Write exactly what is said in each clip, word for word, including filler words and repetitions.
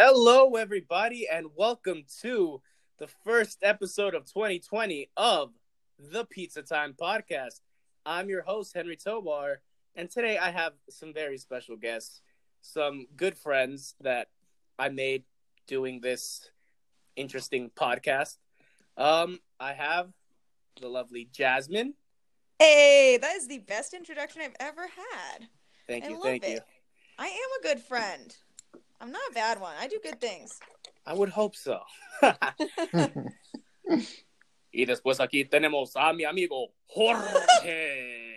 Hello, everybody, and welcome to the first episode of twenty twenty of the Pizza Time Podcast. I'm your host, Henry Tobar, and today I have some very special guests, some good friends that I made doing this interesting podcast. Um, I have the lovely Jasmine. Hey, that is the best introduction I've ever had. Thank I you, love thank it. you. I am a good friend. I'm not a bad one. I do good things. I would hope so. Y después aquí tenemos a mi amigo Jorge.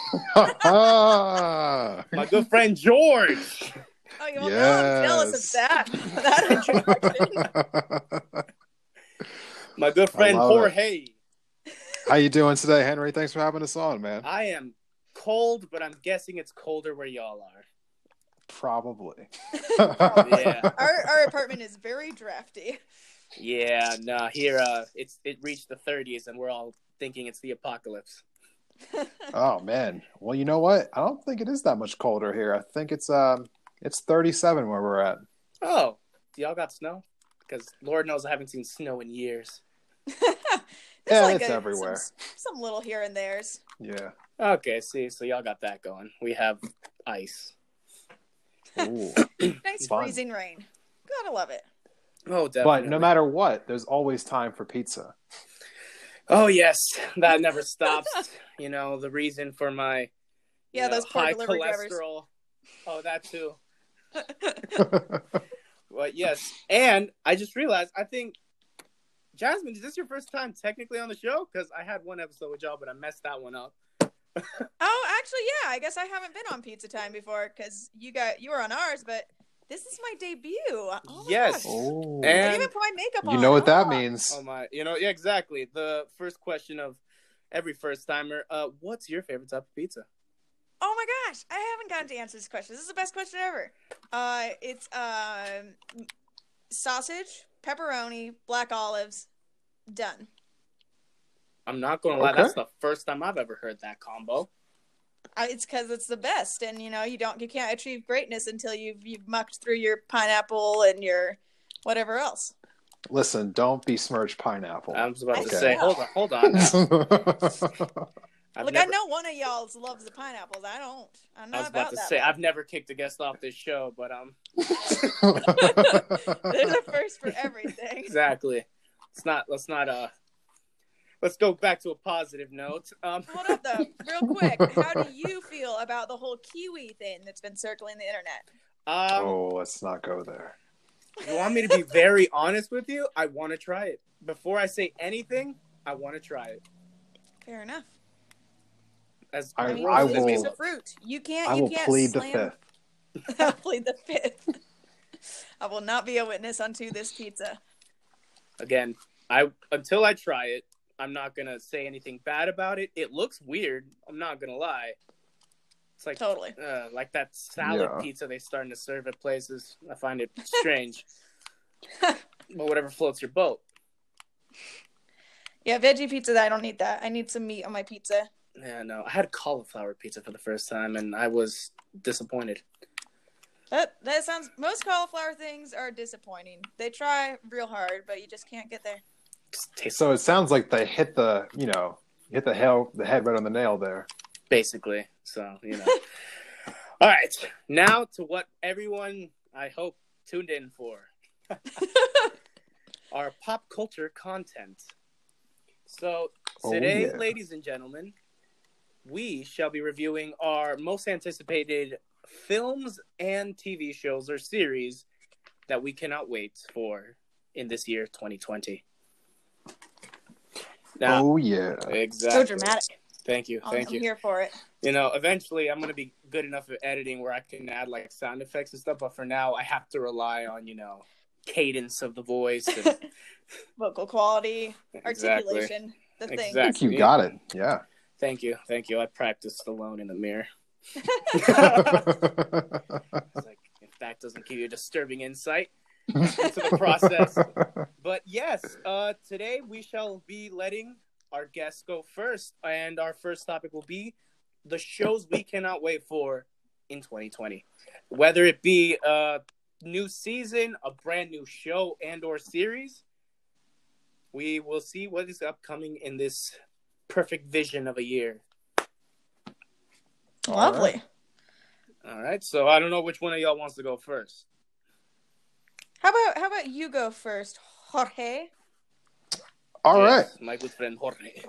My good friend George. Oh, you won't know I'm jealous of that. That introduction. My good friend Jorge. It. How you doing today, Henry? Thanks for having us on, man. I am cold, but I'm guessing it's colder where y'all are. Probably. Yeah. Our our apartment is very drafty. Yeah, nah, here uh it's it reached the thirties and we're all thinking it's the apocalypse. Oh man. Well, you know what? I don't think it is that much colder here. I think it's um it's thirty-seven where we're at. Oh, y'all got snow? Because Lord knows I haven't seen snow in years. Yeah, like it's a, everywhere. Some, some little here and there's. Yeah. Okay, see, so y'all got that going. We have ice. Ooh. Nice Fun. freezing rain. Gotta love it. Oh, definitely. But no matter what, there's always time for pizza. Oh, yes. That never stops. You know, the reason for my Yeah, you know, those poor high delivery cholesterol. Drivers. Oh, that too. But yes. And I just realized, I think, Jasmine, is this your first time technically on the show? Because I had one episode with y'all, but I messed that one up. Oh, actually, yeah. I guess I haven't been on Pizza Time before because you got you were on ours, but this is my debut. Oh my yes. Oh. I And didn't even put my makeup on. You know what that Oh. means. Oh my, you know, yeah, exactly. The first question of every first timer, uh, what's your favorite type of pizza? Oh my gosh, I haven't gotten to answer this question. This is the best question ever. Uh, it's um, sausage, pepperoni, black olives, done. I'm not going to lie, Okay. that's the first time I've ever heard that combo. Uh, it's because it's the best, and you know you don't you can't achieve greatness until you've you've mucked through your pineapple and your whatever else. Listen, don't besmirch pineapple. I was about I to see. say, hold on, hold on now. I've Look, never, I know one of y'all loves the pineapples. I don't. I'm not I was about, to that say, way. I've never kicked a guest off this show, but um, There's a first for everything. exactly. It's not. Let's not. Uh, let's go back to a positive note. Um, Hold up, though, real quick. How do you feel about the whole kiwi thing that's been circling the internet? um, Oh, let's not go there. you want me to be very honest with you? I want to try it. Before I say anything, I want to try it. Fair enough. As I- I mean, I it's a piece will- of fruit. You can't. I you will can't plead the slam... fifth. I'll plead the fifth. I will not be a witness unto this pizza. Again, I until I try it, I'm not gonna say anything bad about it. It looks weird. I'm not gonna lie. It's like Totally. uh, like that salad Yeah. pizza they starting to serve at places. I find it strange. But whatever floats your boat. Yeah, veggie pizza. I don't need that. I need some meat on my pizza. Yeah, no. I had cauliflower pizza for the first time, and I was disappointed. That that sounds. Most cauliflower things are disappointing. They try real hard, but you just can't get there. Just tastes So it sounds like they hit the, you know, hit the hell, the head right on the nail there. basically. So you know. All right, now to what everyone I hope tuned in for. Our pop culture content. So today, Oh, yeah. ladies and gentlemen, we shall be reviewing our most anticipated films and T V shows or series that we cannot wait for in this year, twenty twenty. Now, Oh, yeah. exactly. So dramatic. Thank you, I'm, thank I'm you. here for it. You know, eventually I'm going to be good enough at editing where I can add like sound effects and stuff, but for now I have to rely on, you know, cadence of the voice. And... Vocal quality, Exactly. articulation, the thing. I Exactly. think you got it. Yeah. Thank you, thank you. I practiced alone in the mirror. It's like, if that doesn't give you a disturbing insight into the process. But yes, uh, today we shall be letting our guests go first, and our first topic will be the shows we cannot wait for in twenty twenty. Whether it be uh, new season, a brand new show and or series. We will see what is upcoming in this perfect vision of a year. Lovely. All right, so I don't know which one of y'all wants to go first. How about how about you go first, Jorge? All right. Yes, my good friend Jorge.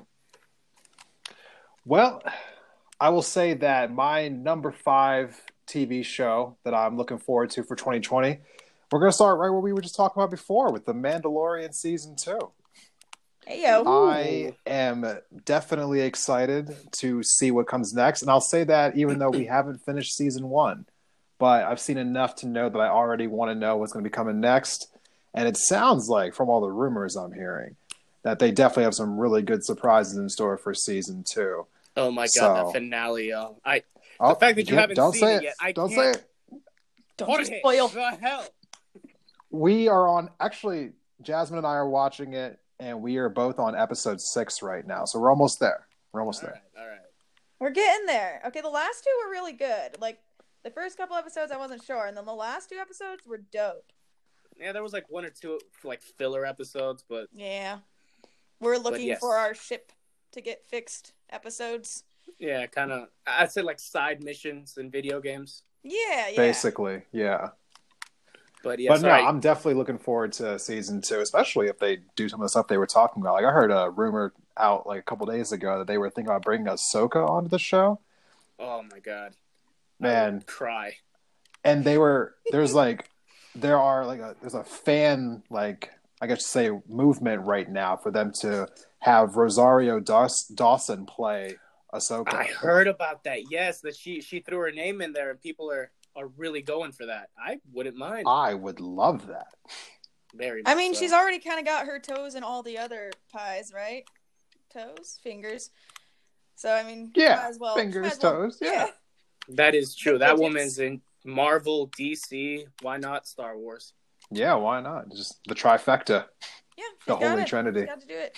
Well, I will say that my number five T V show that I'm looking forward to for twenty twenty, we're going to start right where we were just talking about before with The Mandalorian Season two. Hey, yo. I am definitely excited to see what comes next. And I'll say that even though we haven't finished Season one, but I've seen enough to know that I already want to know what's going to be coming next. And it sounds like, from all the rumors I'm hearing, that they definitely have some really good surprises in store for Season two. Oh my god, So- that finale! Oh, I Oh, the fact that you yeah, haven't don't seen say it yet, I Don't can't. say it. Don't Jorge, you spoil. the hell. We are on, actually, Jasmine and I are watching it, and we are both on episode six right now. So we're almost there. We're almost All there. right, all right. We're getting there. Okay, the last two were really good. Like, the first couple episodes, I wasn't sure. And then the last two episodes were dope. Yeah, there was like one or two like filler episodes, but Yeah. We're looking yes. for our ship to get fixed episodes. yeah, kind of. I'd say like side missions in video games. Yeah, yeah. Basically, yeah. But yeah, but no, sorry. I'm definitely looking forward to season two, especially if they do some of the stuff they were talking about. Like I heard a rumor out like a couple days ago that they were thinking about bringing Ahsoka onto the show. Oh my god, I Man, would cry. and they were there's like there are like a there's a fan like I guess to say movement right now for them to have Rosario Daws- Dawson play Ahsoka. I heard about that. Yes, that she she threw her name in there, and people are are really going for that. I wouldn't mind. I would love that. Very. I much mean, so. she's already kind of got her toes in all the other pies, right? Toes? Fingers? So, I mean, Yeah, might as well, fingers, might as well- toes, yeah. That is true. The That digits. woman's in Marvel, D C. Why not Star Wars? Yeah, why not? Just the trifecta, Yeah, she's the got Holy it. Trinity. She's got to do it.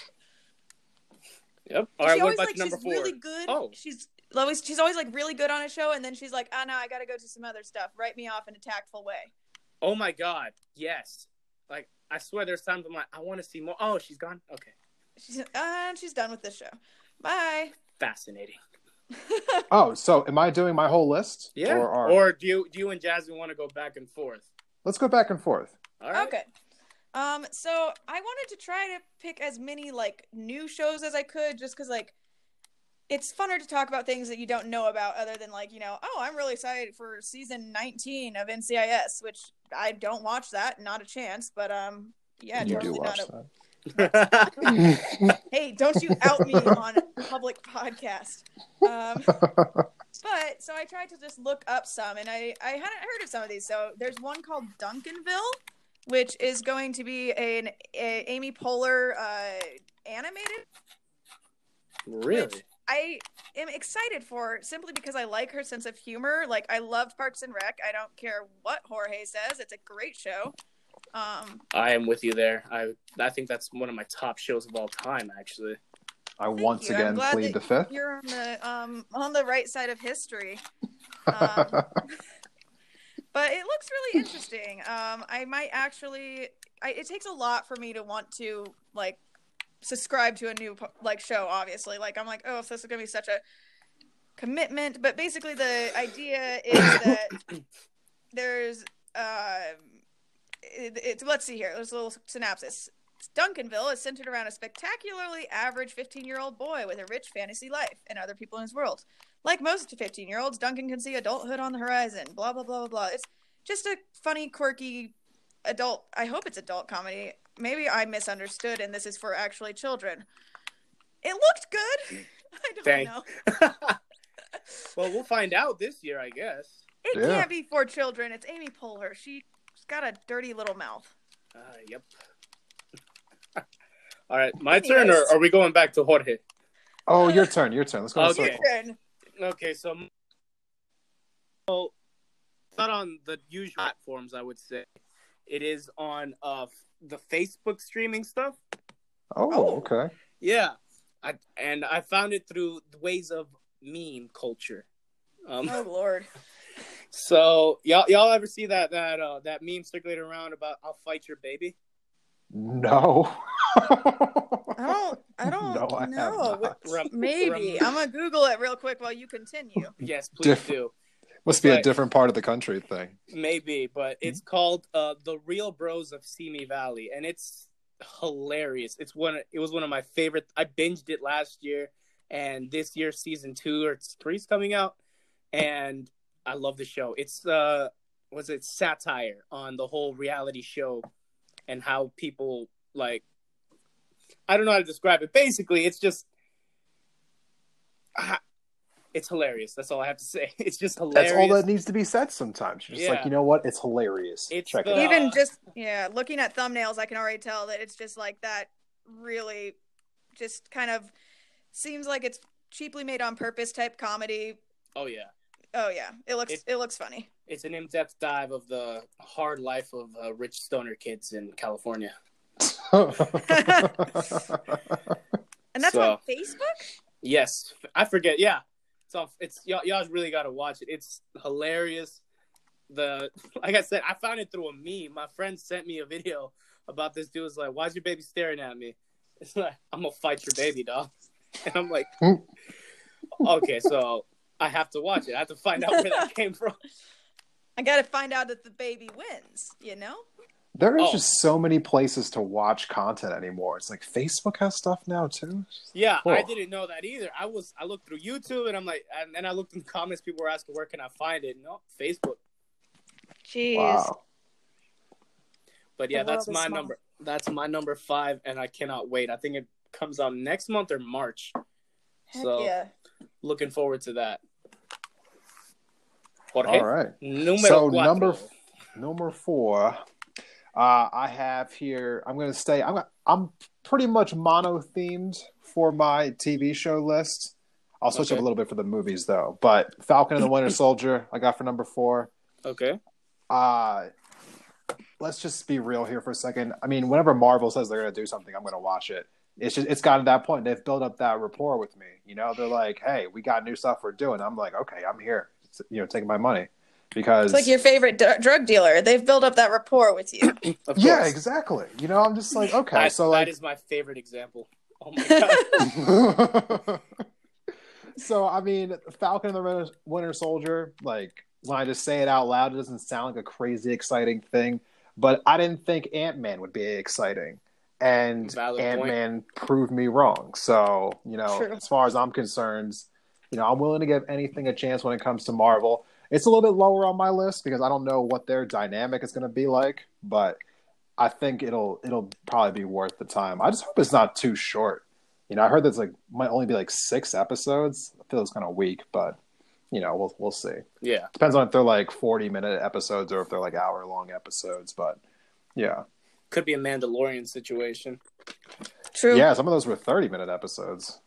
Yep. All she right. What always about like your number she's four? really good. Oh. She's always she's always like really good on a show, and then she's like, "Ah, no, I gotta go to some other stuff. Write me off in a tactful way." Oh my god. Yes. Like I swear, there's times I'm like, I want to see more. Oh, she's gone. Okay. She's uh, she's done with this show. Bye. Fascinating. Oh, so am I doing my whole list? Yeah. Or, Or, are... do you do you and Jasmine want to go back and forth? Let's go back and forth. All right. Okay. Um, so I wanted to try to pick as many like new shows as I could, just because like it's funner to talk about things that you don't know about, other than like, you know, oh, I'm really excited for season nineteen of N C I S, which I don't watch that, not a chance. But um, yeah, you totally do watch not a- that. Hey, don't you out me on a public podcast. Um, but so I tried to just look up some, and I I hadn't heard of some of these. So there's one called Duncanville, which is going to be an a Amy Poehler uh, animated. Really? Which I am excited for, simply because I like her sense of humor. Like, I love Parks and Rec. I don't care what Jorge says. It's a great show. Um, I am with you there. I I think that's one of my top shows of all time, actually. I thank once you. I'm again glad plead that the fifth. You're on the um on the right side of history. Um, But it looks really interesting. Um, I might actually. I, it takes a lot for me to want to like subscribe to a new like show. Obviously, like I'm like, oh, if this is gonna be such a commitment. But basically, the idea is that there's um, it, it's let's see here. There's a little synopsis. Duncanville is centered around a spectacularly average fifteen-year-old boy with a rich fantasy life and other people in his world. Like most fifteen-year-olds, Duncan can see adulthood on the horizon. Blah, blah, blah, blah, blah. It's just a funny, quirky adult... I hope it's adult comedy. Maybe I misunderstood and this is for actually children. It looked good. I don't Dang. know. Well, we'll find out this year, I guess. It Yeah. can't be for children. It's Amy Poehler. She's got a dirty little mouth. Uh, yep. All right, my turn, or Anyways. are we going back to Jorge? Oh, your turn. Your turn. Let's go. in a Okay. circle. Children. Okay, so, so not on the usual platforms, I would say. It is on uh the Facebook streaming stuff. Oh, Oh. okay. Yeah, I and I found it through the ways of meme culture. Um, Oh, Lord. So y'all y'all ever see that that uh, that meme circulating around about "I'll fight your baby"? No. I don't. I don't No, I have know. not. Rem- Maybe rem- I'm gonna Google it real quick while you continue. yes, please Diff- do. Must be a But- different part of the country thing. Maybe, but it's called uh, "The Real Bros of Simi Valley," and it's hilarious. It's one. It was one of my favorite. I binged it last year, and this year season two or three is coming out, and I love the show. It's uh, was it satire on the whole reality show and how people like. I don't know how to describe it. Basically, it's just. Uh, It's hilarious. That's all I have to say. It's just hilarious. That's all that needs to be said sometimes. You're just Yeah. like, you know what? It's hilarious. It's Check the- it out. Even just yeah, looking at thumbnails, I can already tell that it's just like that. Really, just kind of seems like it's cheaply made on purpose type comedy. Oh yeah. Oh yeah, it looks It- it looks funny. It's an in-depth dive of the hard life of uh, rich stoner kids in California. And that's So- on Facebook. Yes, I forget. Yeah, it's off. It's y'all. Y'all really got to watch it. It's hilarious. The like I said, I found it through a meme. My friend sent me a video about this dude. Was like, "Why's your baby staring at me?" It's like, "I'm gonna fight your baby, dog." And I'm like, "Okay, so I have to watch it. I have to find out where that came from." I got to find out that the baby wins. You know. There are Oh. just so many places to watch content anymore. It's like Facebook has stuff now too. Yeah, Cool. I didn't know that either. I was I looked through YouTube and I'm like, and then I looked in the comments. People were asking, "Where can I find it?" No, Facebook. Jeez. Wow. But yeah, The world that's is my small. number. That's my number five, and I cannot wait. I think it comes out next month or March. Heck So yeah. looking forward to that. Jorge, All right. Numero So cuatro. number number four, uh, I have here. I'm going to stay. I'm I'm pretty much mono themed for my T V show list. I'll switch Okay. up a little bit for the movies though. But Falcon and the Winter Soldier, I got for number four. Okay. Uh let's just be real here for a second. I mean, whenever Marvel says they're going to do something, I'm going to watch it. It's just it's gotten to that point. They've built up that rapport with me. You know, they're like, "Hey, we got new stuff we're doing." I'm like, "Okay, I'm here." It's, you know, taking my money because It's like your favorite d- drug dealer. They've built up that rapport with you. Of yeah, course. exactly. You know, I'm just like, okay, That, so that like, is my favorite example. Oh my god. so I mean, Falcon and the Winter- Winter Soldier. Like, when I just say it out loud, it doesn't sound like a crazy exciting thing. But I didn't think Ant-Man would be exciting. And Valid Ant-Man proved me wrong. So, you know, True. as far as I'm concerned, you know, I'm willing to give anything a chance when it comes to Marvel. It's a little bit lower on my list because I don't know what their dynamic is going to be like, but I think it'll it'll probably be worth the time. I just hope it's not too short. You know, I heard there's like might only be like six episodes. I feel it's kind of weak, but you know, we'll we'll see. Yeah. Depends on if they're like forty minute episodes or if they're like hour long episodes, but yeah. Could be a Mandalorian situation. True. Yeah, some of those were thirty minute episodes.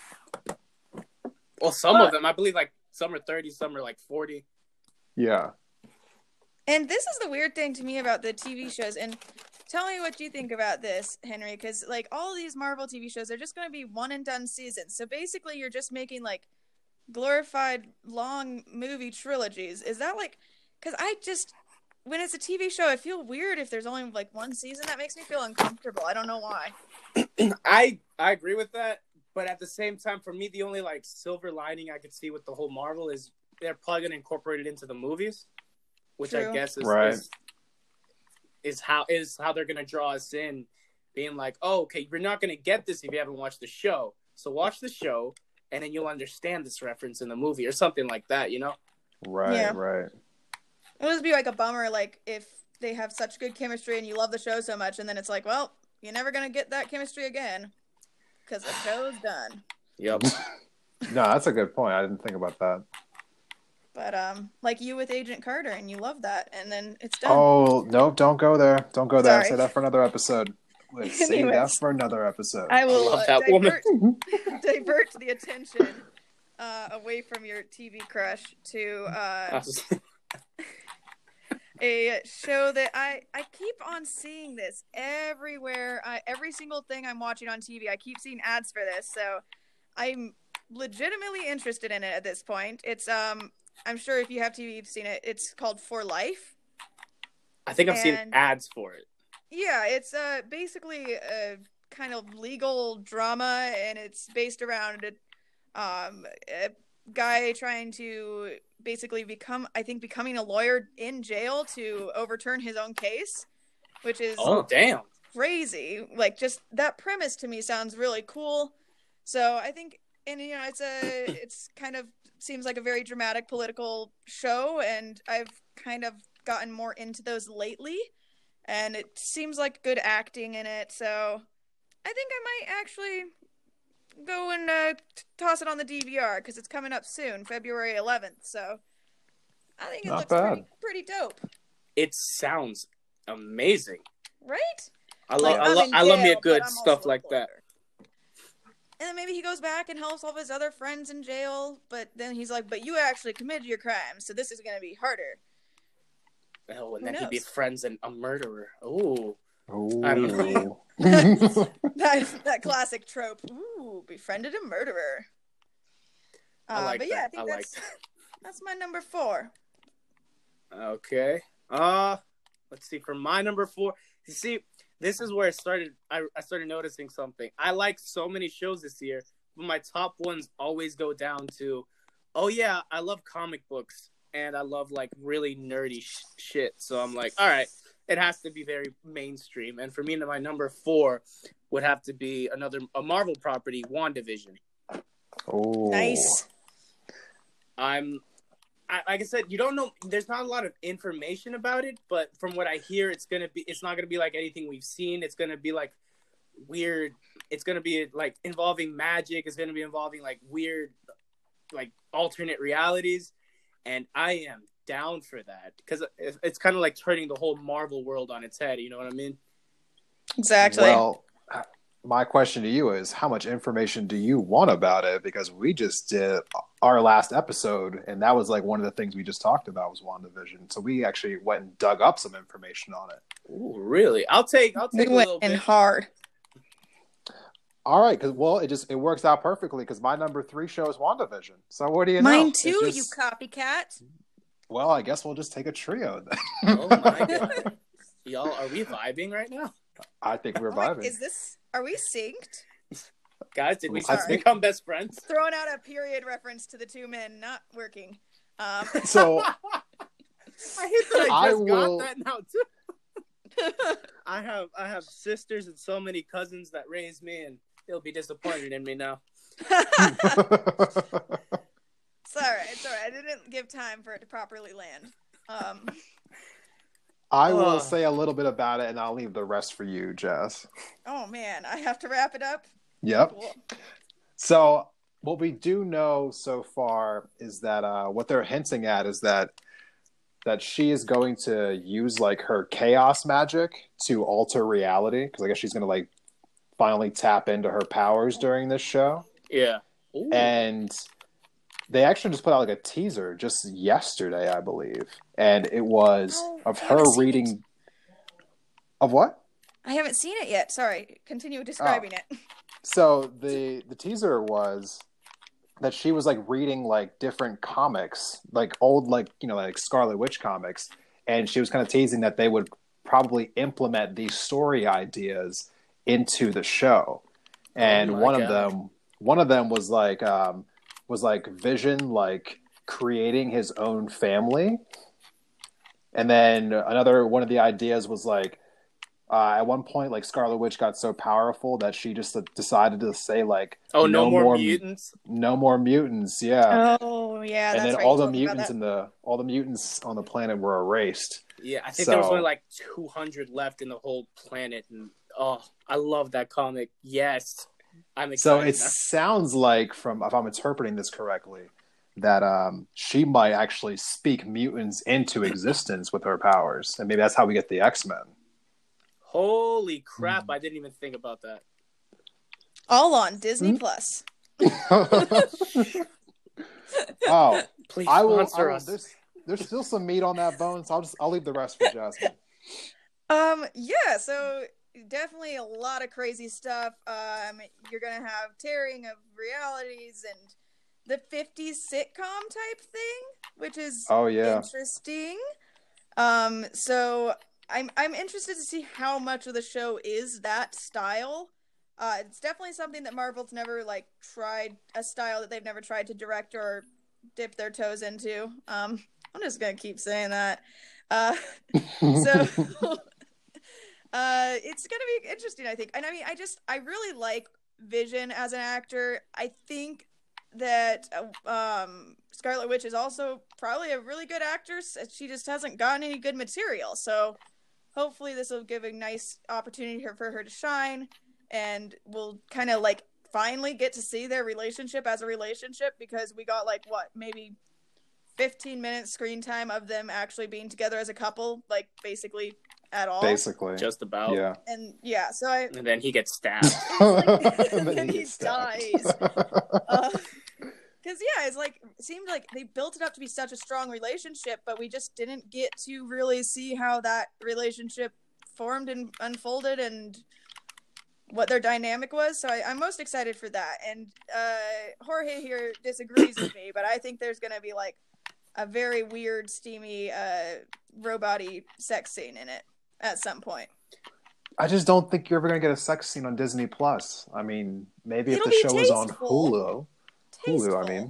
Well, some But- of them, I believe, like some are thirty, some are like forty. Yeah. And this is the weird thing to me about the T V shows. And tell me what you think about this, Henry, because like all of these Marvel T V shows, they're just going to be one and done seasons. So basically, you're just making like glorified long movie trilogies. Is that like? Because I just when it's a T V show, I feel weird if there's only like one season. That makes me feel uncomfortable. I don't know why. I I agree with that, but at the same time, for me, the only like silver lining I could see with the whole Marvel is they're probably going to incorporate it into the movies, which I True. guess is Right. is, is how is how they're going to draw us in, being like, oh, okay, you're not going to get this if you haven't watched the show, so watch the show, and then you'll understand this reference in the movie or something like that, you know? Right, Yeah. right. It would just be like a bummer, like if they have such good chemistry and you love the show so much, and then it's like, well, you're never gonna get that chemistry again because the show's done. Yep. No, that's a good point. I didn't think about that. But um, like you with Agent Carter, and you love that, and then it's done. Oh, no, don't go there. Don't go there. Sorry. Say that for another episode. Let's save that Anyways. for another episode. I will I love uh, that woman. divert, divert the attention uh, away from your T V crush to uh, a show that I I keep on seeing this everywhere. I, every single thing I'm watching on T V, I keep seeing ads for this. So I'm legitimately interested in it at this point. It's um I'm sure if you have T V, you've seen it. It's called For Life. I think I've seen And- ads for it. Yeah, it's uh basically a kind of legal drama, and it's based around a, um, a guy trying to basically become, I think, becoming a lawyer in jail to overturn his own case, which is Oh, damn. crazy. Like, just that premise to me sounds really cool. So I think, and you know, it's a, it's kind of seems like a very dramatic political show, and I've kind of gotten more into those lately, and it seems like good acting in it. So I think I might actually go and uh, t- toss it on the D V R because it's coming up soon, February eleventh. So I think it Not looks bad. pretty, pretty dope, It sounds amazing. right? I love, Like, I, I'm lo- in I love me a jail, good but I'm stuff also a like that. lawyer. And then maybe he goes back and helps all of his other friends in jail, but then he's like, but you actually committed your crime, so this is going to be harder. Oh, and Who then he'd be knows? friends and a murderer. Oh, Ooh. I don't know. that, that classic trope. Ooh, befriended a murderer. Uh, I like but yeah, that. I think I like that's, that's my number four. Okay. Uh, let's see. For my number four, you see, this is where it started. I, I started noticing something. I like so many shows this year, but my top ones always go down to, oh yeah, I love comic books and I love like really nerdy sh- shit. So I'm like, all right, it has to be very mainstream. And for me, my number four would have to be another a Marvel property, WandaVision. Ooh. Nice. I'm, I, like I said, you don't know. There's not a lot of information about it, but from what I hear, it's gonna be. It's not gonna be like anything we've seen. It's gonna be like weird. It's gonna be like involving magic. It's gonna be involving like weird, like alternate realities, and I am down for that because it's, it's kind of like turning the whole Marvel world on its head. You know what I mean? Exactly. Well, my question to you is, how much information do you want about it? Because we just did our last episode, and that was like one of the things we just talked about was WandaVision. So we actually went and dug up some information on it. Ooh, really? I'll take. I'll we take a went little in bit. hard. All right, because well, it just it works out perfectly because my number three show is WandaVision. So what do you know? Mine It's too, just- you copycat. Well, I guess we'll just take a trio then. Oh my god, y'all, are we vibing right now, I think we're Oh my- vibing. is this? Are we synced? guys? Did we I just think- become best friends? Throwing out a period reference to the two men not working. Um, So I hate that I I just will- got that now too. I have I have sisters and so many cousins that raised me, and they'll be disappointed in me now. It's all right. It's all right. I didn't give time for it to properly land. Um, I will Ugh. say a little bit about it, and I'll leave the rest for you, Jess. oh man, I have to wrap it up. Yep. Cool. So what we do know so far is that uh, what they're hinting at is that that she is going to use like her chaos magic to alter reality, because I guess she's going to like finally tap into her powers during this show. Yeah. Ooh. And they actually just put out like a teaser just yesterday, I believe, and it was Oh, of I her haven't seen reading it. of what? I haven't seen it yet. Sorry. Continue describing it. So the the teaser was that she was like reading like different comics, like old like you know like Scarlet Witch comics, and she was kind of teasing that they would probably implement these story ideas into the show. And Oh my one God. of them one of them was like um was like Vision like creating his own family. And then another one of the ideas was like Uh, at one point, like Scarlet Witch got so powerful that she just uh, decided to say, like, oh, no, more, mutants. no more mutants, yeah. Oh yeah, and that's then right. all You the told me about mutants that. in the all the mutants on the planet were erased. Yeah, I think there was So- only like two hundred left in the whole planet, and oh, I love that comic. Yes, I'm So excited. it sounds like, from if I'm interpreting this correctly, that um, she might actually speak mutants into existence with her powers, and maybe that's how we get the X-Men. now. Holy crap! I didn't even think about that. All on Disney Hmm? Plus. Oh, Please I will. I sponsor will us. there's, there's still some meat on that bone, so I'll just I'll leave the rest for Jasmine. Um, yeah, so definitely a lot of crazy stuff. Um, you're gonna have tearing of realities and the fifties sitcom type thing, which is Oh yeah. interesting. Um, so I'm I'm interested to see how much of the show is that style. Uh, it's definitely something that Marvel's never like tried, a style that they've never tried to direct or dip their toes into. Um, I'm just gonna keep saying that. Uh, so uh, it's gonna be interesting, I think. And I mean, I just I really like Vision as an actor. I think that uh, um, Scarlet Witch is also probably a really good actress. She just hasn't gotten any good material. So hopefully this will give a nice opportunity for her to shine, and we'll kind of like finally get to see their relationship as a relationship, because we got like what, maybe fifteen minutes screen time of them actually being together as a couple, like basically at all. Basically. Just about. Yeah. And yeah, so I And then he gets stabbed. like, And then he, gets stabbed. dies. Uh, Because, yeah, it's like, it seemed like they built it up to be such a strong relationship, but we just didn't get to really see how that relationship formed and unfolded and what their dynamic was. So I, I'm most excited for that. And uh, Jorge here disagrees with me, but I think there's going to be, like, a very weird, steamy, uh, robot-y sex scene in it at some point. I just don't think you're ever gonna get a sex scene on Disney Plus. I mean, maybe It'll if the be show is on tasteful. Hulu. Tasteful. Hulu, I mean.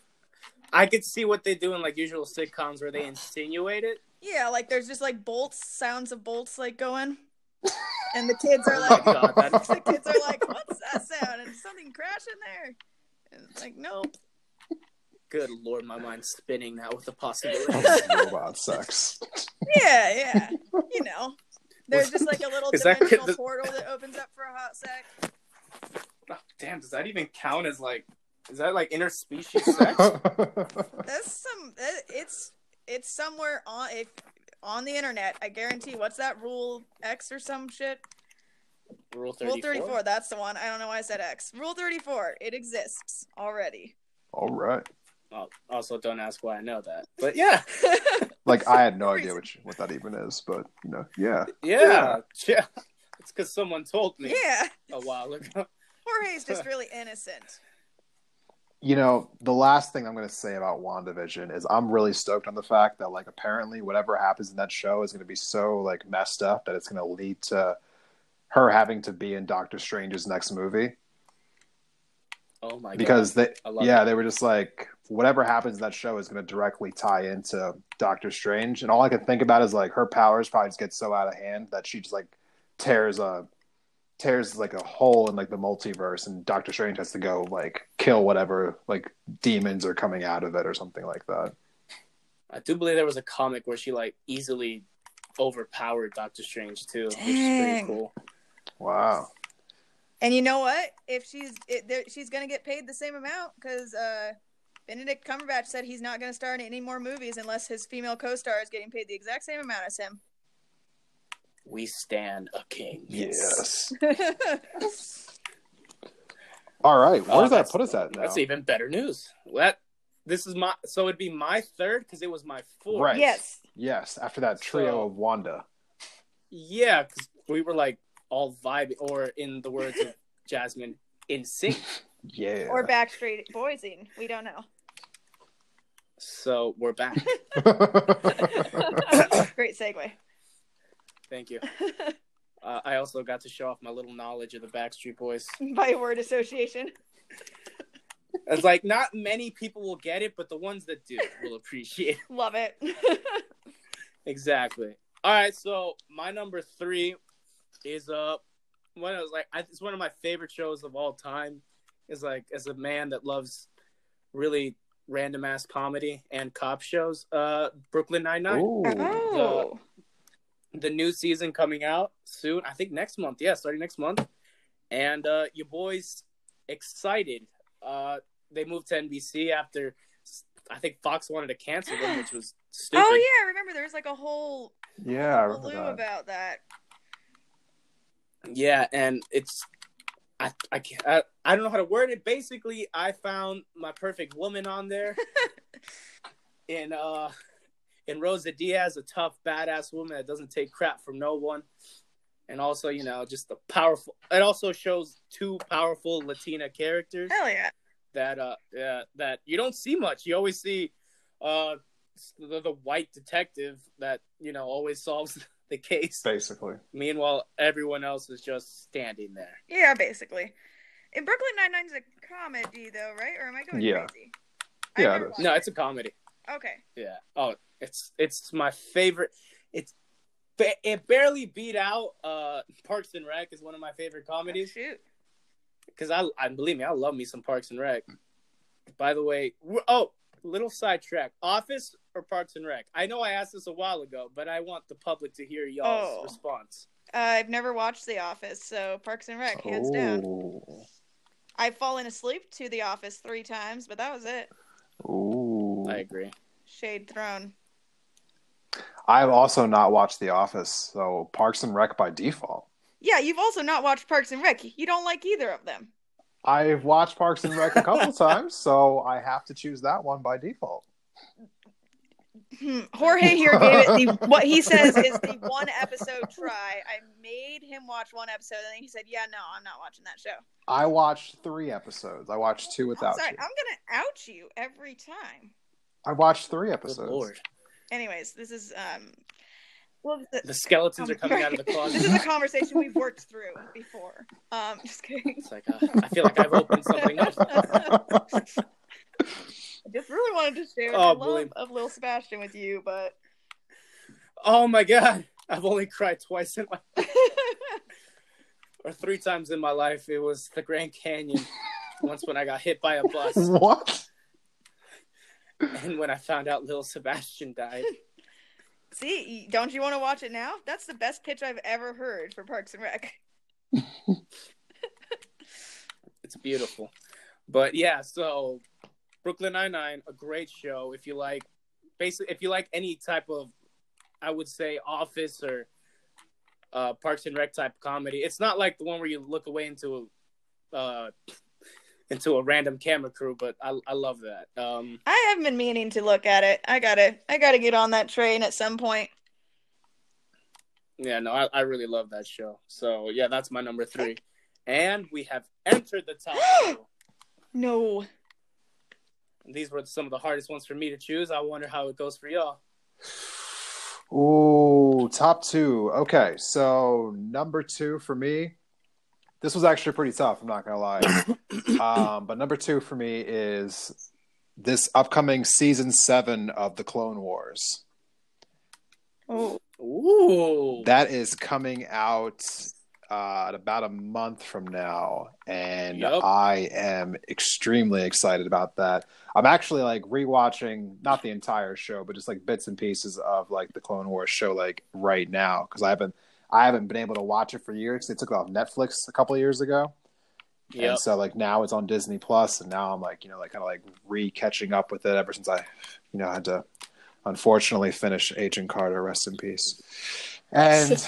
I could see what they do in like usual sitcoms where they insinuate it. Yeah, like there's just like bolts, sounds of bolts like going, and the kids are Oh like, my God, that- the kids are like, what's that sound? And something crashing there. And it's like, nope. Good Lord, my mind's spinning now with the possibility. Robot sex. Yeah, yeah. You know, there's just like a little Is that- dimensional does- portal that opens up for a hot sec. Oh, damn, does that even count as like? Is that like interspecies sex? That's some. It's it's somewhere on if on the internet. I guarantee. What's that, Rule X or some shit? Rule thirty-four. Rule thirty-four. That's the one. I don't know why I said X. Rule thirty-four. It exists already. All right. Oh, also, don't ask why I know that. But yeah, Like, I had no No idea reason. what, you, what that even is, but, you know, yeah. yeah, yeah. It's because someone told me Yeah. a while ago. Jorge's just really innocent. You know, the last thing I'm going to say about WandaVision is I'm really stoked on the fact that, like, apparently whatever happens in that show is going to be so, like, messed up that it's going to lead to her having to be in Doctor Strange's next movie. Oh my Because God. they, I love yeah, it. they were just like, whatever happens in that show is going to directly tie into Doctor Strange. And all I can think about is, like, her powers probably just get so out of hand that she just, like, tears a... tears like a hole in like the multiverse, and Doctor Strange has to go like kill whatever like demons are coming out of it or something like that. I do believe there was a comic where she like easily overpowered Doctor Strange too, which is pretty Dang. cool. Wow. And you know what? If she's it, there, she's gonna get paid the same amount, because uh, Benedict Cumberbatch said he's not gonna star in any more movies unless his female co-star is getting paid the exact same amount as him. We stand a king. Yes. All right. Where Oh, does that that's- put us at now? That's even better news. That this is my so it'd be my third because it was my fourth. Right. Yes. Yes. After that trio So- of Wanda. Yeah, because we were like all vibing, or in the words of Jasmine, in sync. Yeah. Or Backstreet Boysing. We don't know. So we're back. Great segue. Thank you. Uh, I also got to show off my little knowledge of the Backstreet Boys. By word association. It's like not many people will get it, but the ones that do will appreciate it. Love it. Exactly. All right, so my number three is uh one of like I, it's one of my favorite shows of all time. Is like as a man that loves really random ass comedy and cop shows, uh, Brooklyn Nine-Nine. Ooh. Oh. The new season coming out soon. I think next month. Yeah, starting next month. And uh, your boys excited. Uh, they moved to N B C after I think Fox wanted to cancel them, which was stupid. Oh yeah, I remember there was like a whole Yeah, I remember hullabaloo that. about that. Yeah, and it's I I can't I, I don't know how to word it. Basically, I found my perfect woman on there. in uh in Rosa Diaz, a tough, badass woman that doesn't take crap from no one. And also, you know, just a powerful it also shows two powerful Latina characters. Hell yeah. that uh, uh that you don't see much. You always see uh the, the white detective that you know always solves the case. Basically. Meanwhile, everyone else is just standing there. Yeah, basically. In Brooklyn Nine-Nine's a comedy, though, right? Or am I going Yeah. crazy? Yeah, I've never it is. watched No, it. it's a comedy. Okay. Yeah. Oh, it's it's my favorite. It's it barely beat out uh Parks and Rec is one of my favorite Oh, comedies shoot. because I I believe me I love me some Parks and Rec. By the way, oh, little sidetrack. Office or Parks and Rec? I know I asked this a while ago, but I want the public to hear y'all's Oh. response. Uh, I've never watched The Office, so Parks and Rec, hands down. Ooh. I've fallen asleep to The Office three times, but that was it. Ooh. I agree. Shade thrown. I've also not watched The Office, so Parks and Rec by default. Yeah, you've also not watched Parks and Rec. You don't like either of them. I've watched Parks and Rec a couple times, so I have to choose that one by default. Hmm. Jorge here gave it the what he says is the one episode try. I made him watch one episode, and then he said, "Yeah, no, I'm not watching that show." I watched three episodes. I watched two I'm without sorry, you. I'm gonna out you every time. I watched three Good episodes. Lord. Anyways, this is um, well, the, The skeletons are coming out of the this is closet. a conversation we've worked through before. Um, just kidding. It's like uh, I feel like I've opened something up. I just really wanted to share Oh, my boy. love of Lil Sebastian with you, but Oh my god, I've only cried twice in my or three times in my life. It was the Grand Canyon. Once when I got hit by a bus, What? and when I found out Lil Sebastian died. see, don't you want to watch it now? That's the best pitch I've ever heard for Parks and Rec. It's beautiful. But yeah, so Brooklyn Nine-Nine, a great show. If you like, basically, if you like any type of, I would say, Office or uh, Parks and Rec type comedy, it's not like the one where you look away into uh, into a random camera crew. But I, I love that. Um, I haven't been meaning to look at it. I gotta, I gotta get on that train at some point. yeah, no, I, I really love that show. So yeah, that's my number three. And we have entered the top two. No. These were some of the hardest ones for me to choose. I wonder how it goes for y'all. Ooh, top two. Okay, so number two for me. This was actually pretty tough. I'm not gonna lie. um, but number two for me is this upcoming season seven of the Clone Wars. Oh. Ooh. That is coming out uh, in about a month from now, and Yep. I am extremely excited about that. I'm actually like rewatching not the entire show, but just like bits and pieces of like the Clone Wars show like right now because I haven't I haven't been able to watch it for years. They took it off Netflix a couple of years ago, Yep. and so like now it's on Disney Plus, and now I'm like you know like kind of like re catching up with it ever since I you know had to unfortunately finish Agent Carter, rest in peace, and.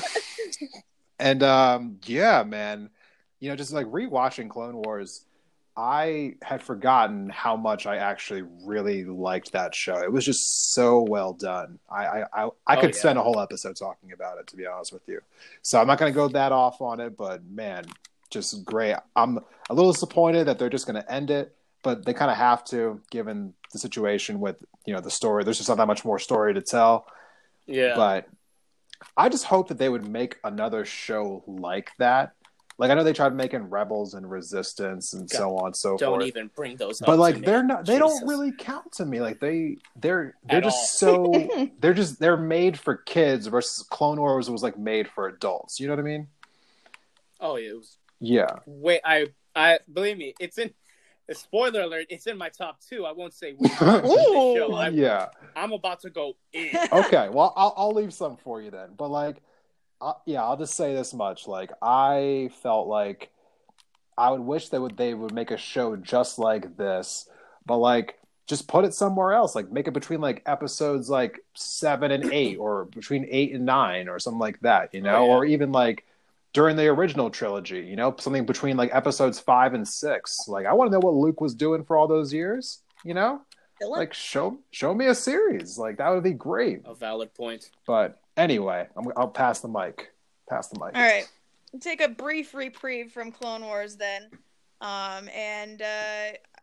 And um, yeah, man, you know, just like rewatching Clone Wars, I had forgotten how much I actually really liked that show. It was just so well done. I I, I, I Oh, could yeah. spend a whole episode talking about it, to be honest with you. So I'm not going to go that off on it, but man, just great. I'm a little disappointed that they're just going to end it, but they kind of have to, given the situation with you know the story. There's just not that much more story to tell. Yeah. But I just hope that they would make another show like that. Like I know they tried making Rebels and Resistance and God, so on and so Don't forth. even bring those up. But to like me. they're not they Jesus. don't really count to me. Like they they're they're At just all. so they're just they're made for kids versus Clone Wars was like made for adults. You know what I mean? Oh, yeah, it was. Yeah. Wait, I, I believe me. It's in. Spoiler alert! It's in my top two. I won't say which one of the show. I, Yeah. I'm about to go in. Okay. Well, I'll I'll leave some for you then. But like uh, yeah, I'll just say this much. Like I felt like I would wish they would they would make a show just like this, but like just put it somewhere else. Like make it between like episodes like seven and eight, or between eight and nine, or something like that. You know, Oh, yeah. or even like during the original trilogy. You know, something between like episodes five and six. Like I want to know what Luke was doing for all those years. You know, like show show me a series. Like that would be great. A valid point. But anyway, I'm, I'll pass the mic. Pass the mic. All right. Take a brief reprieve from Clone Wars then. Um, and uh,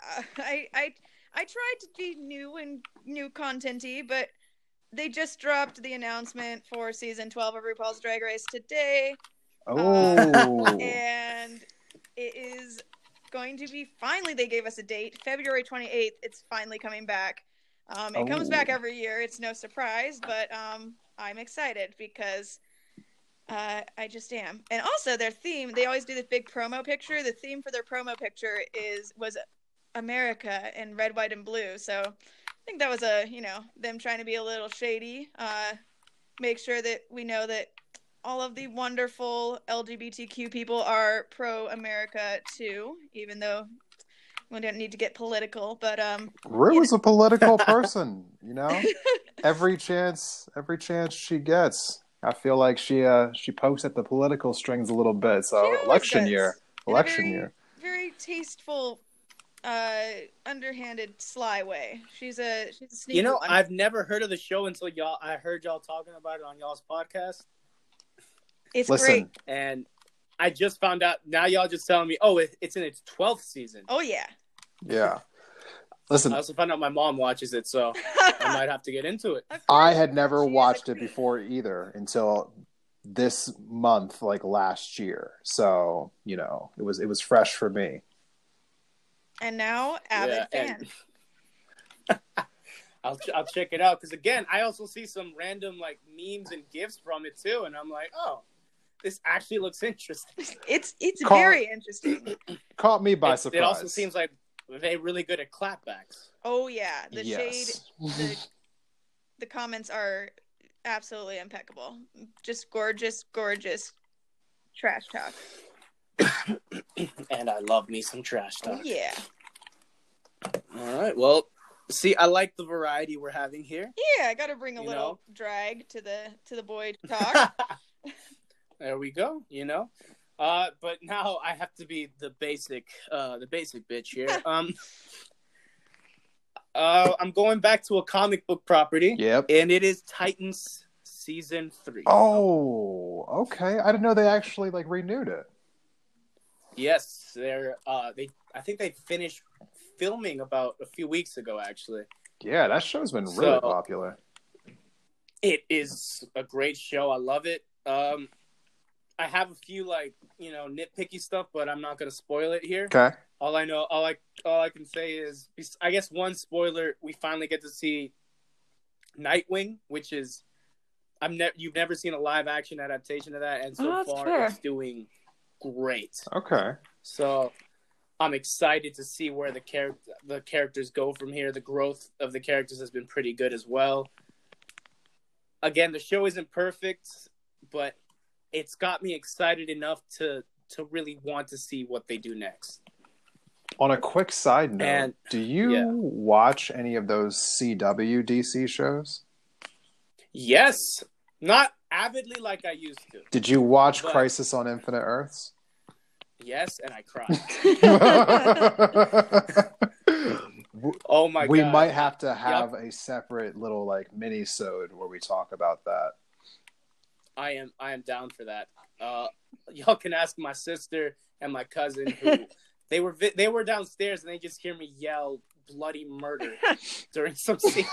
I I I tried to be new and new contenty, but they just dropped the announcement for season twelve of RuPaul's Drag Race today. Oh. Uh, and it is going to be, finally they gave us a date, February twenty-eighth. It's finally coming back. Um, it Oh. comes back every year. It's no surprise, but um, I'm excited because uh, I just am. And also their theme, they always do this big promo picture. The theme for their promo picture is was America in red, white, and blue. So I think that was a, you know, them trying to be a little shady. Uh, make sure that we know that all of the wonderful L G B T Q people are pro-America too, even though we don't need to get political. But um, Rue you is a political person, you know. every chance, every chance she gets, I feel like she uh she pokes at the political strings a little bit. She So always election does. year, In a election very, year. very tasteful, uh, underhanded, sly way. She's a she's a sneaky You know, one. I've never heard of the show until y'all. I heard y'all talking about it on y'all's podcast, It's Listen, great. and I just found out. Now y'all just telling me, oh, it, it's in its twelfth season. Oh yeah. yeah. Listen, I also found out my mom watches it, so I might have to get into it. Of I course. had never She is a watched it queen. before either until this month, like last year. So, you know, it was it was fresh for me. And now, avid Yeah, fan. and- I'll I'll check it out because again, I also see some random like memes and gifs from it too, and I'm like, oh, this actually looks interesting. It's it's Call- very interesting. Caught me by It, surprise. it also seems like they're really good at clapbacks. Oh yeah, the yes. shade, the the comments are absolutely impeccable. Just gorgeous, gorgeous trash talk. And I love me some trash Oh talk. yeah, All right, well, see, I like the variety we're having here. yeah. I got to bring a You little know? drag to the to the boy talk. There we go. You know, uh, but now I have to be the basic, uh, the basic bitch here. um, uh, I'm going back to a comic book property, Yep. and it is Titans season three. Oh, okay. I didn't know they actually like renewed it. Yes, they're. Uh, they. I think they finished filming about a few weeks ago. Actually, Yeah, that show's been really So- popular. it is a great show. I love it. Um, I have a few like you know nitpicky stuff, but I'm not gonna spoil it here. Okay. All I know, all I all I can say is, I guess one spoiler: we finally get to see Nightwing, which is I've never you've never seen a live action adaptation of that, and so Oh, that's far fair. it's doing great. Okay. So I'm excited to see where the char- the characters go from here. The growth of the characters has been pretty good as well. Again, the show isn't perfect, but it's got me excited enough to to really want to see what they do next. On a quick side note, And- do you yeah. watch any of those C W D C shows? Yes, not avidly like I used to. Did you watch But- Crisis on Infinite Earths? Yes, and I cried. Oh my we god. might have to have a separate little like mini-sode where we talk about that. I am I am down for that. Uh, y'all can ask my sister and my cousin who they were vi- they were downstairs and they just hear me yell bloody murder during some scene.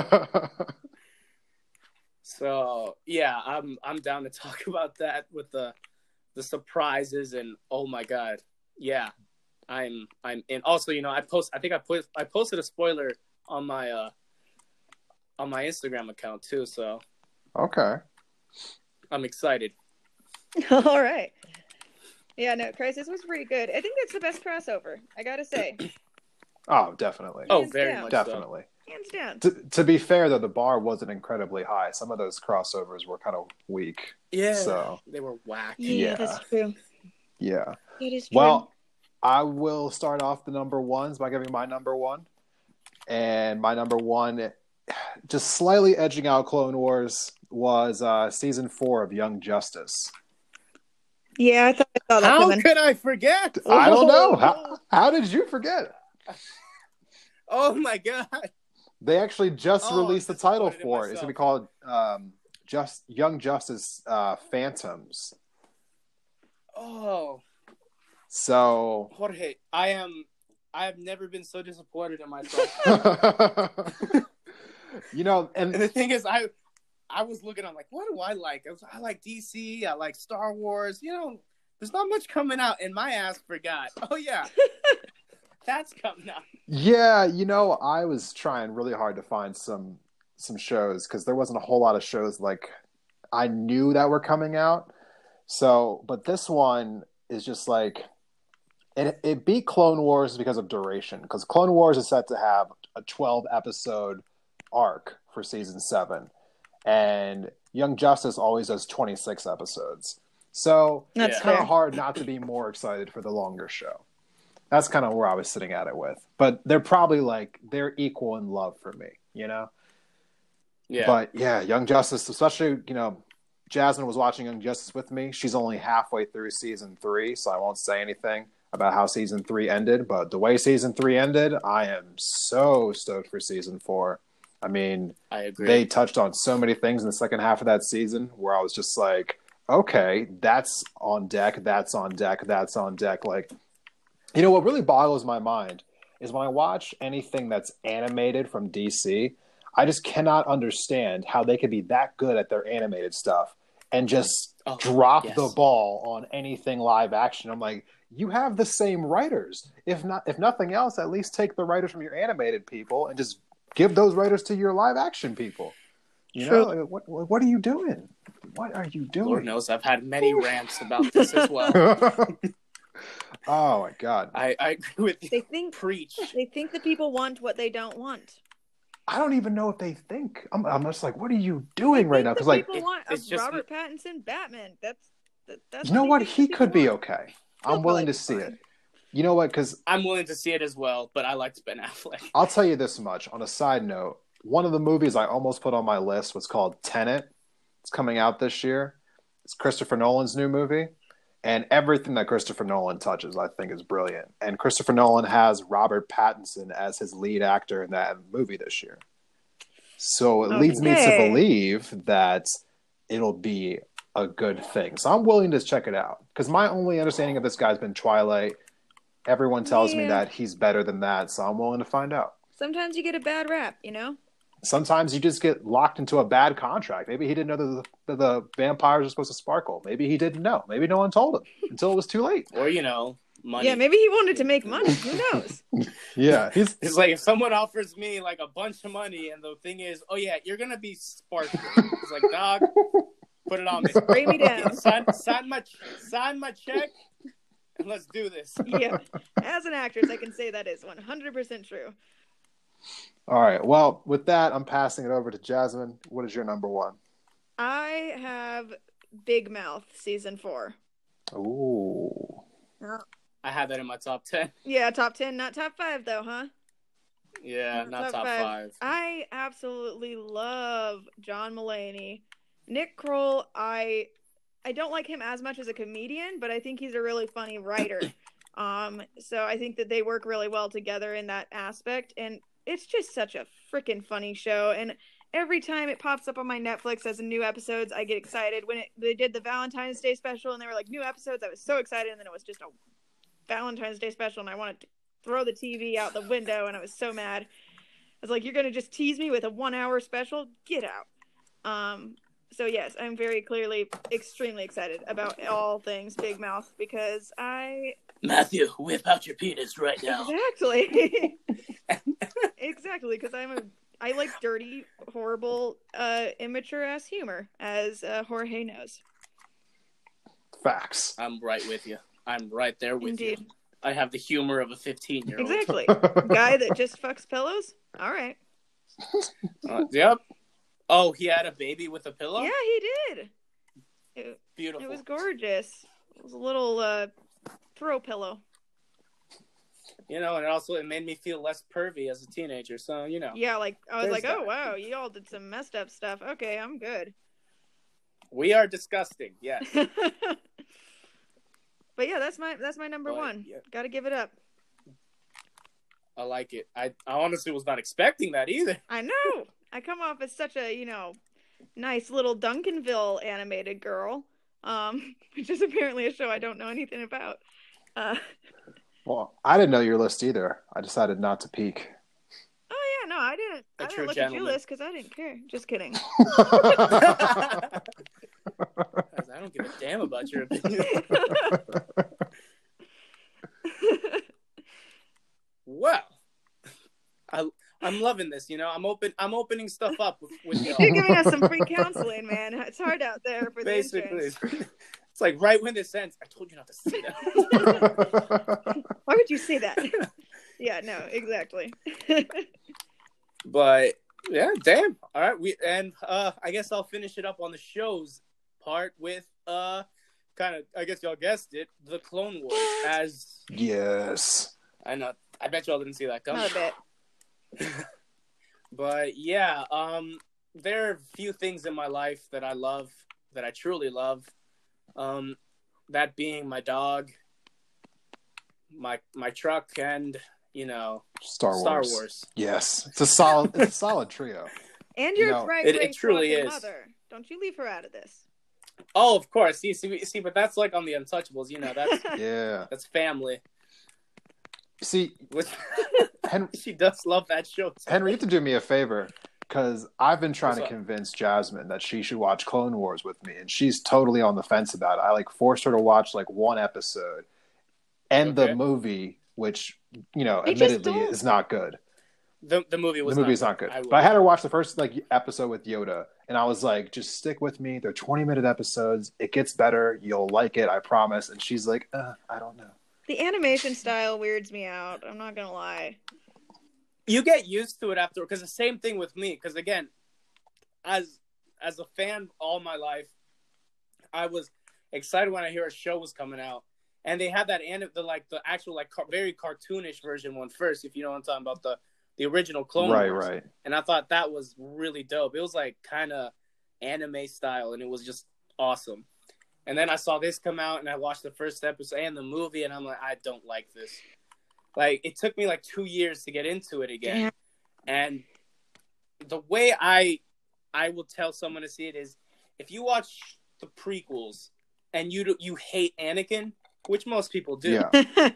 So yeah, I'm I'm down to talk about that with the the surprises and oh my god, yeah, I'm I'm and also you know I post I think I put I posted a spoiler on my uh on my Instagram account too, so Okay. I'm excited. All right. Yeah, no, Crisis was pretty good. I think that's the best crossover. I gotta say, Oh, definitely. Oh, Hands very down. much so. Definitely. hands down. To, to be fair, though, the bar wasn't incredibly high. Some of those crossovers were kind of weak. Yeah, So- they were whack. Yeah. that's true. Yeah. That is true. Well, I will start off the number ones by giving my number one. And my number one, just slightly edging out Clone Wars, was uh, season four of Young Justice. yeah, I thought I saw that How coming. could I forget? I don't know. How, how did you forget? Oh my god! They actually just Oh, released the I'm title disappointed in for it. It's going to be myself. called um, Just Young Justice uh, Phantoms. Oh, So, Jorge, I am I have never been so disappointed in myself. You know, and, and the thing is, I I was looking, I'm like, what do I like? I, was, I like D C, I like Star Wars. You know, there's not much coming out, and my ass forgot. Oh, yeah. That's coming out. Yeah, you know, I was trying really hard to find some some shows because there wasn't a whole lot of shows like I knew that were coming out. So, but this one is just like it. It beat Clone Wars because of duration. Because Clone Wars is set to have a twelve episode arc for season seven, and Young Justice always does twenty-six episodes. So That's it's kind fair. of hard not to be more excited for the longer show. That's kind of where I was sitting at it with. But they're probably like, they're equal in love for me, you know? Yeah. But yeah, Young Justice, especially, you know, Jasmine was watching Young Justice with me. She's only halfway through season three, so I won't say anything about how season three ended. But the way season three ended, I am so stoked for season four. I mean, I agree. They touched on so many things in the second half of that season where I was just like, okay, that's on deck, that's on deck, that's on deck. Like, you know, what really boggles my mind is when I watch anything that's animated from D C, I just cannot understand how they could be that good at their animated stuff and just oh, drop yes. the ball on anything live action. I'm like, you have the same writers. If not, if nothing else, at least take the writers from your animated people and just give those writers to your live action people. You True. know, like, what what are you doing? What are you doing? Lord knows I've had many rants about this as well. Oh my God. I, I agree with you. They think Preach. they think the people want what they don't want. I don't even know what they think. I'm, I'm just like, what are you They doing right think now? the Because like, people it- want a it's just- Robert Pattinson Batman. That's that, that's you know they what? think the He people could be want. okay. He'll I'm willing probably to be see fine. it. You know what? Because I'm willing to see it as well, but I liked Ben Affleck. I'll tell you this much. On a side note, one of the movies I almost put on my list was called Tenet. It's coming out this year. It's Christopher Nolan's new movie. And everything that Christopher Nolan touches, I think, is brilliant. And Christopher Nolan has Robert Pattinson as his lead actor in that movie this year. So it leads me to Okay. believe that it'll be a good thing. So I'm willing to check it out. Because my only understanding of this guy's been Twilight. Everyone tells me Yeah. that he's better than that. So I'm willing to find out. Sometimes you get a bad rap, you know? Sometimes you just get locked into a bad contract. Maybe he didn't know that the, that the vampires are supposed to sparkle. Maybe he didn't know. Maybe no one told him until it was too late. Or, you know, money. Yeah, maybe he wanted to make money. Who knows? Yeah, he's It's like if someone offers me like a bunch of money and the thing is, oh yeah, you're gonna be sparkling. It's like, dog, put it on me. Spray me down. sign, sign my sign my check and let's do this. Yeah. As an actress, I can say that is one hundred percent true. all right. Well, with that, I'm passing it over to Jasmine. What is your number one? I have Big Mouth season four. Ooh, I had that in my top ten. Yeah, top ten, not top five though, huh? Yeah, not Top top five. five. I absolutely love John Mulaney. Nick Kroll, I I don't like him as much as a comedian, but I think he's a really funny writer. Um, so I think that they work really well together in that aspect, and it's just such a freaking funny show. And every time it pops up on my Netflix as a new episodes, I get excited. When it, they did the Valentine's Day special and they were like new episodes, I was so excited, and then it was just a Valentine's Day special, and I wanted to throw the T V out the window, and I was so mad. I was like, you're gonna just tease me with a one hour special? Get out. Um, so yes, I'm very clearly extremely excited about all things Big Mouth because I Matthew, whip out your penis right now. exactly exactly because I'm a I like dirty, horrible, uh, immature ass humor, as uh, Jorge knows. facts. I'm right with you. I'm right there with Indeed. you. I have the humor of a fifteen year old. Exactly. Guy that just fucks pillows. All right. Uh, yep. Oh, he had a baby with a pillow? Yeah, he did. It, Beautiful. it was gorgeous. It was a little uh, throw pillow. You know, and it also it made me feel less pervy as a teenager. So, you know, Yeah, like I was There's like, oh that. wow, you all did some messed up stuff. Okay, I'm good. we are disgusting. Yes. But yeah, that's my that's my number But, one. yeah. Got to give it up. I like it. I, I honestly was not expecting that either. I know. I come off as such a, you know, nice little Duncanville animated girl, um, which is apparently a show I don't know anything about. Uh, Well, I didn't know your list either. I decided not to peek. Oh yeah, no, I didn't. A I true didn't look at your gentleman. list because I didn't care. Just kidding. I don't give a damn about your opinion. Well, I I'm loving this. You know, I'm open. I'm opening stuff up with, with y'all. You're giving us some free counseling, man. It's hard out there for Basically, the interns. it's like right when this ends. I told you not to say that. Why would you say that? Yeah, no, exactly. But yeah, damn. All right, we and uh, I guess I'll finish it up on the shows part with uh, kind of. I guess y'all guessed it, the Clone Wars. As Yes. I know, I bet y'all didn't see that coming. Not a bit. But yeah, um, there are a few things in my life that I love, that I truly love. Um, that being my dog, my my truck, and you know, Star Wars. Star Wars. Yes, it's a solid. It's a solid trio. And your You know, bright it- it gray truly fluffy is. mother. Don't you leave her out of this. Oh, of course. See, see, see, but that's like on the Untouchables. You know, that's Yeah. that's family. See, Which Hen- she does love that show. Too. Henry, you have to do me a favor because I've been trying What's to up? convince Jasmine that she should watch Clone Wars with me, and she's totally on the fence about it. I like forced her to watch like one episode and Okay. the movie, which you know, They just admittedly don't- is not good. The the movie was the movie's not good. I will. But I had her watch the first like episode with Yoda, and I was like, "Just stick with me. They're twenty minute episodes. It gets better. You'll like it. I promise." And she's like, uh, "I don't know." The animation style weirds me out. I'm not gonna lie. You get used to it after, because the same thing with me. Because again, as as a fan all my life, I was excited when I hear a show was coming out, and they had that and the like the actual like car- very cartoonish version one first. If you know what I'm talking about, the the original Clone Right, Wars. right. And I thought that was really dope. It was like kind of anime style, and it was just awesome. And then I saw this come out, and I watched the first episode and the movie, and I'm like, I don't like this. Like, it took me like two years to get into it again. And the way I I will tell someone to see it is, if you watch the prequels and you do, you hate Anakin, which most people do, Yeah,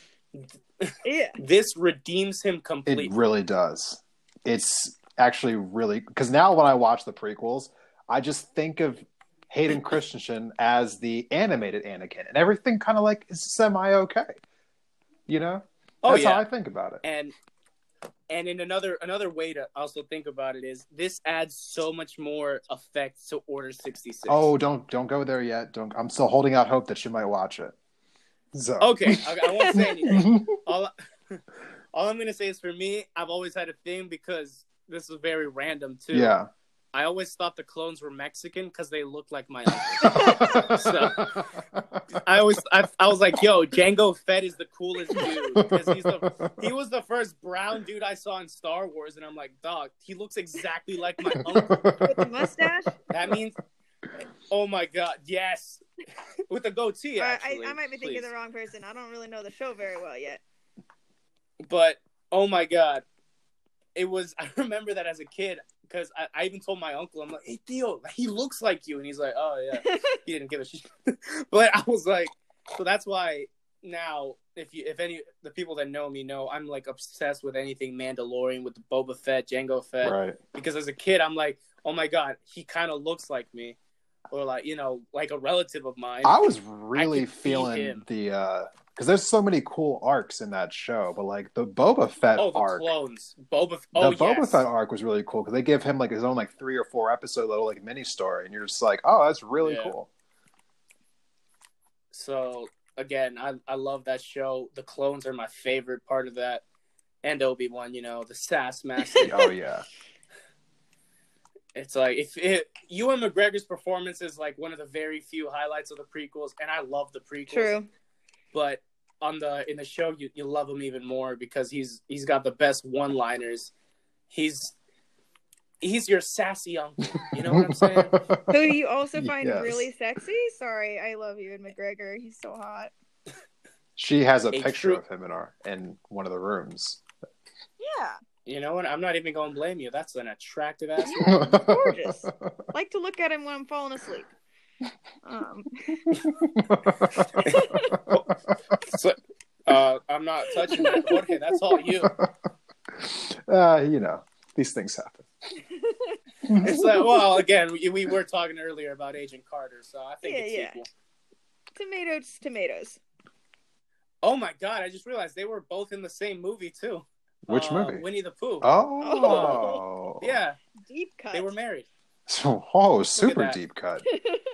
Yeah. this redeems him it completely. really does. It's actually really because now when I watch the prequels, I just think of Hayden Christensen as the animated Anakin, and everything kind of like is semi okay. You know, oh that's yeah, how I think about it. and and in another another way to also think about it is, this adds so much more effect to Order sixty-six. Oh, don't don't go there yet. Don't. I'm still holding out hope that she might watch it. So Okay, I, I won't say anything. all, all I'm gonna say is, for me, I've always had a thing, because this is very random too. Yeah. I always thought the clones were Mexican because they looked like my uncle. So, I always I, I was like, yo, Jango Fett is the coolest dude, because he's the he was the first brown dude I saw in Star Wars, and I'm like, dog, he looks exactly like my uncle. With the mustache? That means, oh my god, yes, with the goatee. Uh, I, Actually, I might be thinking please. of the wrong person. I don't really know the show very well yet. But oh my god, it was. I remember that as a kid, because I, I even told my uncle, I'm like, "Hey Theo, he looks like you," and he's like, "Oh yeah." He didn't give a shit. But I was like, so that's why now, if you, if any, the people that know me know, I'm like obsessed with anything Mandalorian, with the Boba Fett, Jango Fett. Right. Because as a kid, I'm like, oh my god, he kind of looks like me, or like, you know, like a relative of mine. I was really I could see feeling him. the uh because there's so many cool arcs in that show, but like the Boba Fett oh, the arc, clones, Boba. Oh, the Boba yes. Fett arc was really cool because they give him like his own like three or four episode little like mini story, and you're just like, oh, that's really Yeah. cool. So again, I I love that show. The clones are my favorite part of that, and Obi-Wan, you know, the sass master. Oh yeah, It's like, if it, Ewan McGregor's performance is like one of the very few highlights of the prequels, and I love the prequels. True. But on the in the show, you, you love him even more because he's he's got the best one-liners. He's he's your sassy uncle. You know what I'm saying? Who you also find Yes. really sexy? Sorry, I love you and McGregor. He's so hot. she has a A picture true- of him in our in one of the rooms. Yeah. You know what? I'm not even going to blame you. That's an attractive ass. Gorgeous. Like to look at him when I'm falling asleep. Um, so, Uh, I'm not touching that, Jorge. That's all you. uh, you know, these things happen. It's like, well, again, we, we were talking earlier about Agent Carter, so I think Yeah, it's yeah. equal. Tomatoes, tomatoes. Oh my god, I just realized they were both in the same movie too. Which uh, movie? Winnie the Pooh. Oh. Yeah, Deep cut. they were married. So, oh, super deep cut.